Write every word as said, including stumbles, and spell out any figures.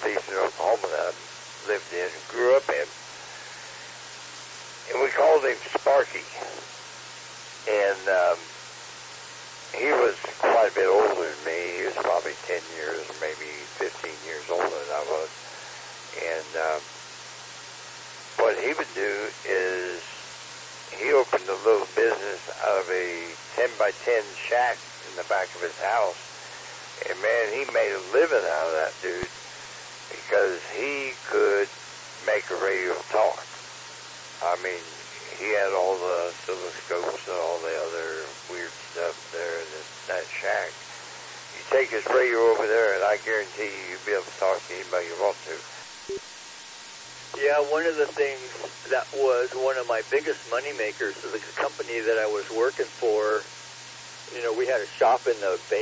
southeastern Oklahoma that I lived in and grew up in. And we called him Sparky. And um, he was quite a bit older than me. He was probably ten years or maybe fifteen years older than I was. And um, what he would do is he opened a little business out of a ten by ten shack in the back of his house. And man, he made a living out of that dude because he could make a radio talk. I mean, he had all the oscilloscopes and all the other weird stuff there in this, that shack. You take his radio over there, and I guarantee you you'll be able to talk to anybody you want to. Yeah, one of the things that was one of my biggest money makers of the company that I was working for, you know, we had a shop in the Bay